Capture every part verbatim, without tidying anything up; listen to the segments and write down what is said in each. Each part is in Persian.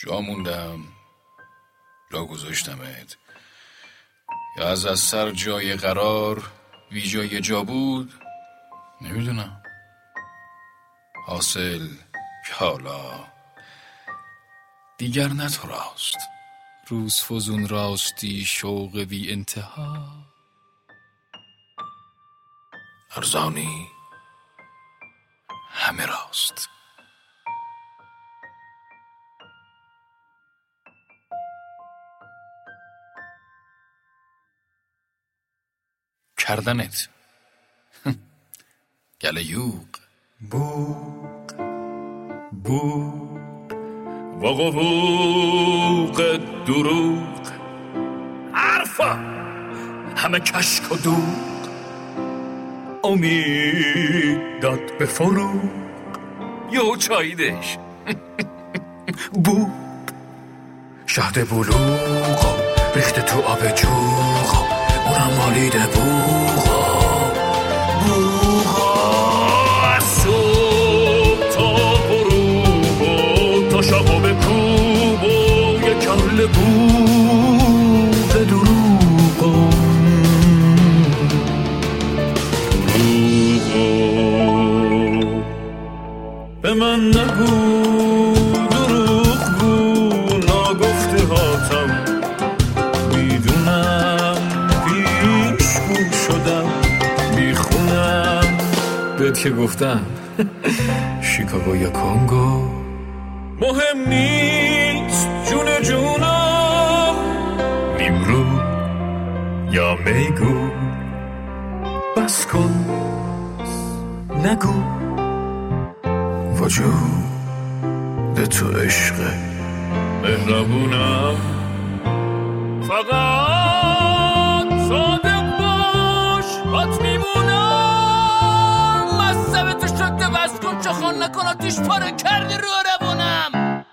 جا موندم، جا گذاشتمت، یا از از سر جای قرار بی جای جا بود، نمیدونم. حاصل که حالا دیگر نه تو راست، روز فزون راستی شوق بی انتها، ارزانی همه راست. کردنت گله یوق بوق بوق وقوق دروغ، حرفا همه کشک و دوغ، امید داد به فروغ، یو چاییدش بوق، شهد بلوغ ریخته تو آب جوغ، اونم مالیده بوغ بوغ، از صبح تا غروب تا شب و به کوب و یک کل بوغ دروغ دروغ، به من نگو دروغ گو ناگفته هاتم، بهت که گفتم شیکاگو یا کنگو، مهم نیست جون جونم، نیمرو یا میگو، بس کن نگو، وجود تو عشق مهربونم، فقط صادق باش بات میمونم، مصبه تو شده بس کن چه خان نکن آتیش پاره کردی رو روانم،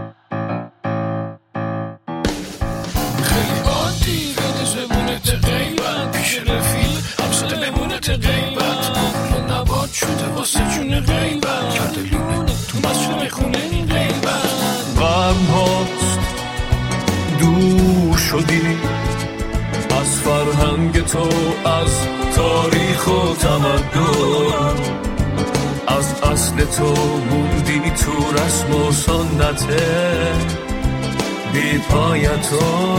خیلی عادی بین زبونت غیبت، پیش رفیق همساده بمونت غیبت، رو نباد شده واسه جون غیبت، کرده لونه تو مسجد میخونه این غیبت، غم هاست دور شدی از فرهنگ تو، از تاریخ و تمدن، از اصل تو موندی تو رسم و سنت بی پای تو،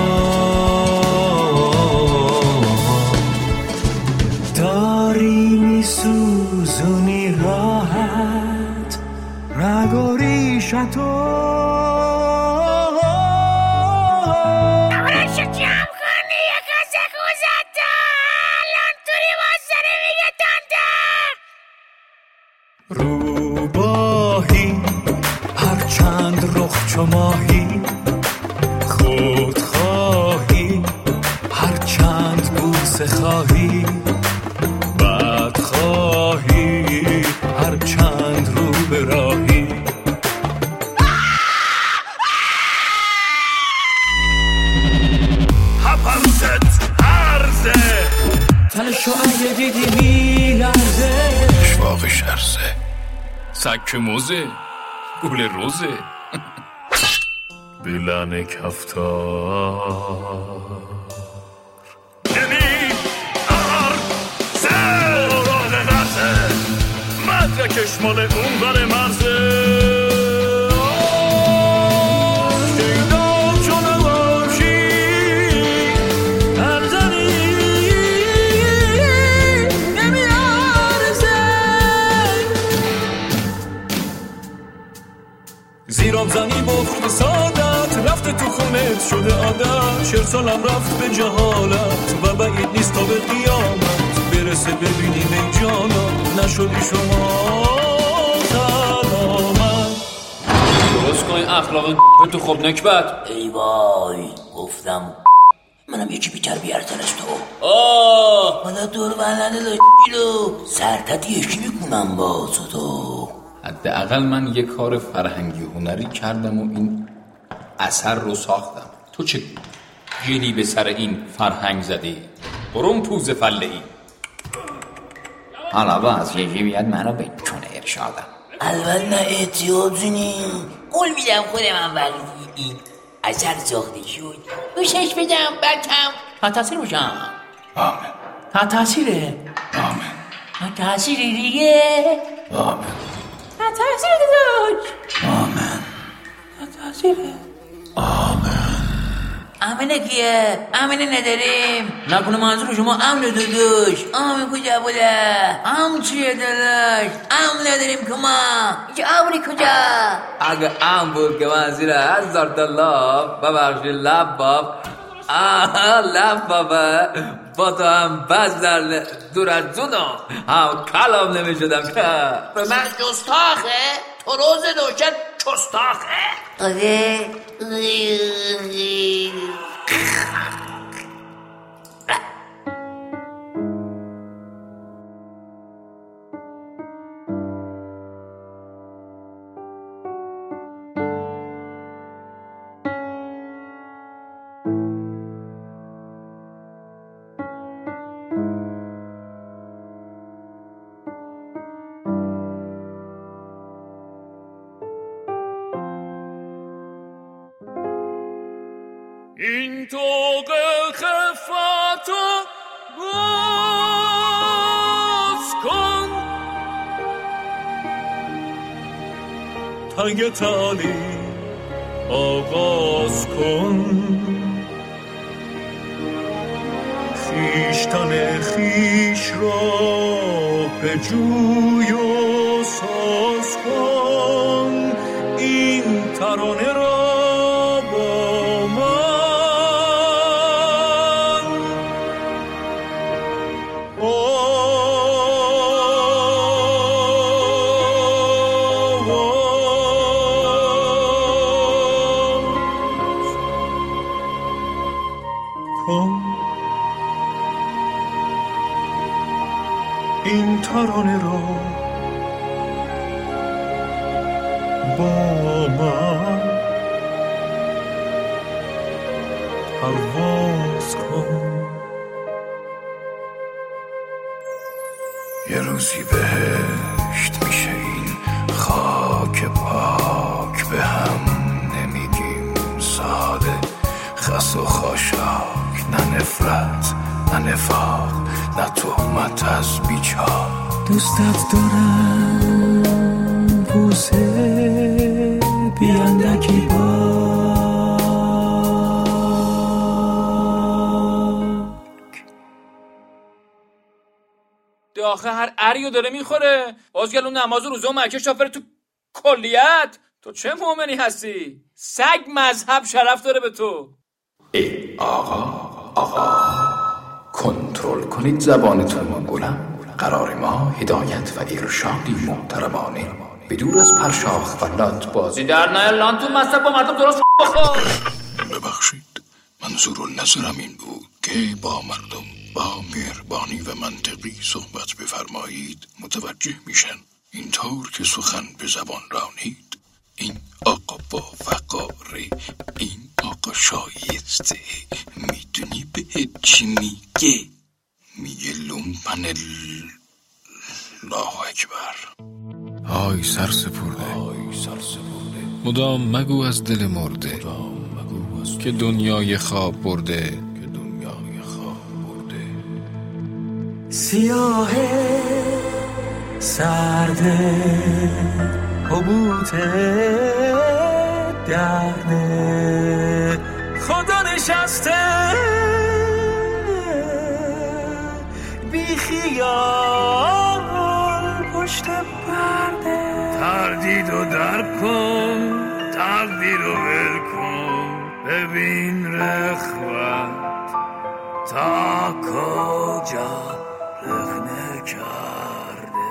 داری میسوزونی راحت رگ و ریشتو، روباهی هر چند رخ چو ماهی، خودخواهی هر چند بوسه خواهی، بدخواهی هر چند رو به راهی، هپرست عرضه تنشو اگه دیدی میلرزه، اشواق شرزه سک موزه گل روزه بیلن کفتار نمی ارزه، اوراق غرزه مدرکش مال اون بر مرزه، زیرام زنی با خود سادت رفته تو خونت شده عادت، چهل سالم رفت به جهالت و بعید نیست تا به قیامت برسه ببینیم ای جانم نشدی شما سلامت. درست کنی اخلاق تو خب نکبت. ای وای گفتم منم یکی بیتر بیارتر از تو. آه حالا دور بلنه داشتی رو سرتت یکی میکنم با تو. حداقل من یه کار فرهنگی هنری کردم و این اثر رو ساختم. تو چه گلی به سر این فرهنگ زدی؟ برون پوز فله ای. حالا باز یکی بیاد منو بکنه ارشادم. البته نه احتیاجی نی قول میدم خودم هم ولی این اثر ساخته شد. گوشش بدم بکم تا تاثیر باشم. آمین. تا تاثیره. آمین. تا تاثیره دیگه. آمین. تا تاثیره داداش. آمین. تا تاثیره. آمین. امنه کیه؟ امنه نداریم. نکنه منظور شما امنه داداش. امن کجا بوده؟ ام چیه داداش؟ ام نداریم که ما. اینجا امنی کجا؟ اگه ام بود که من زیر هزار دلار ببخشی لب باب آه لب بابا با تو هم بز در دور از جونم هم کلام نمی شدم که به من جستاخه؟ تو روز دوشن جستاخه؟ آره این توق خفتو باز کن تنگ تالی آغاز کن خیشتن خیش را به جوی و ساز کن این ترانه را این ترانه را با من پرواز کن. یه روزی بهشت میشه این خاک پاک به هم نمیگیم ساده خس و خاشاک نه نفرت نه نفاق نه تهمت از بیچار دوستت دارم بوسه بیاندکی باک. آخه هر عریو داره میخوره بازگل اون نماز روزه و مکه شافر تو کلیت. تو چه مؤمنی هستی؟ سگ مذهب شرف داره به تو. ای آقا آقا کنترل کنید زبانتون منگولم. قرار ما هدایت و ارشادی محترمانه بدور از پرشاخ و لات بازی در نه لان تو مذهب با مردم درست بخور. ببخشید منظور نظرم این بود که با مردم با مهربانی و منطقی صحبت بفرمایید متوجه میشن. اینطور که سخن به زبان رانید این آقا با وقاره این آقا شایسته میدونی به چی میگه؟ میگه لومپن الله اکبر. های سر سپرده مدام مگو از دل مرده که دنیای خواب برده. سیاهه سرده حبوته درده خدا نشسته بی خیال پشت پرده. تردید و در کن تقدیر و ول کن ببین رخوت تا کجا رخنه کرده.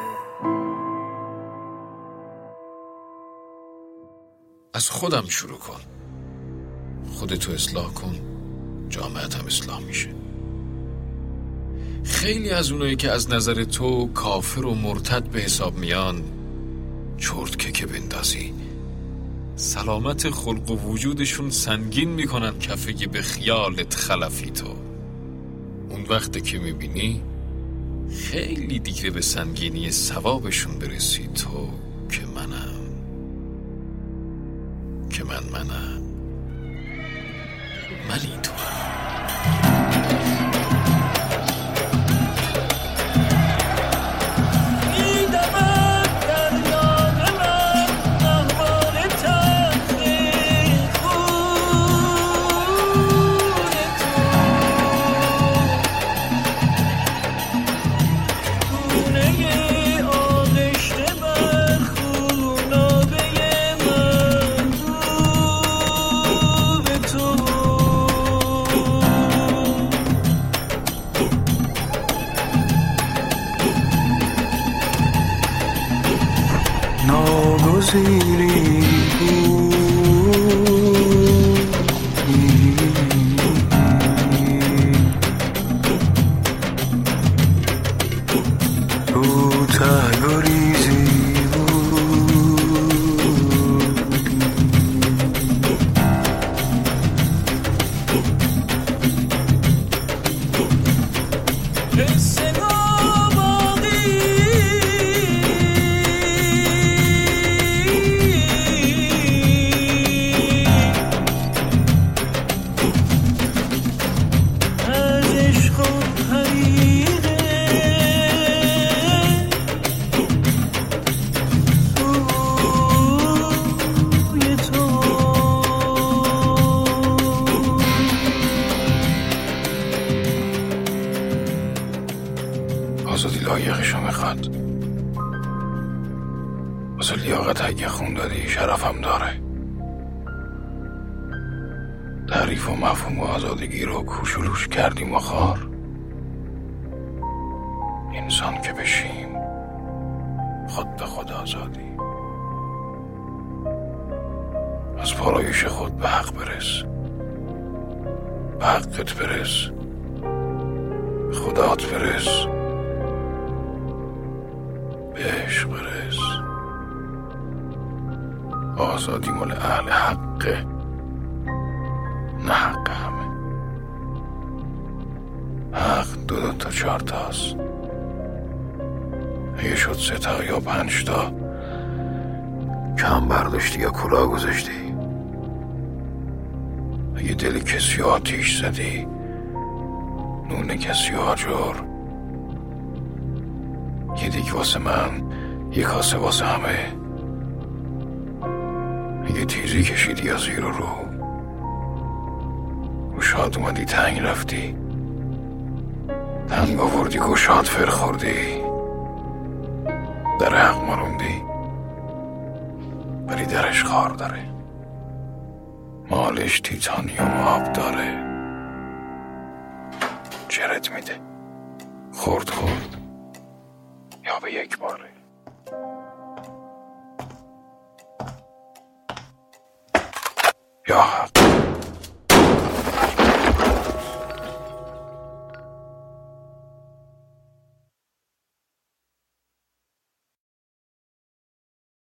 از خودم شروع کن، خودتو اصلاح کن، جامعت هم اصلاح میشه. خیلی از اونایی که از نظر تو کافر و مرتد به حساب میان چرت که که بندازی سلامت خلق و وجودشون سنگین میکنن کفه به خیالت خلفی تو. اون وقته که میبینی خیلی دیگه به سنگینی ثوابشون برسی تو که منم که من منم ولی تو ناگزیری رو تگریزی آزادی لایقشو میخواد. واسه لیاقت اگه خون دادی شرفم داره. تعریف و مفهوم و آزادگی رو کوشولوش کردیم و خار. انسان که بشیم خود به خود آزادی. از پارایش خود به حق برس، به حقت برس، به خدات برس، به عشق برس. آزادی مال اهل حقه، نه حق همه. حق دو دو تا چهار تاست. اگه شد سه تا یا پنج تا کم برداشتی یا کلاه گذاشتی. اگه دل کسی آتیش زدی، نون کسی آجر. یه دیگه واسه من، یه کاسه واسه همه. اگه تیزی کشیدی یا زیر و رو، گوشاد اومدی تنگ رفتی، تنگ آوردی گوشاد فر خوردی، در حق مروندی، ولی درش خار داره، مالش تیتانیوم آب داره. چرت میده خورد خورد یا به یک باره. یا حق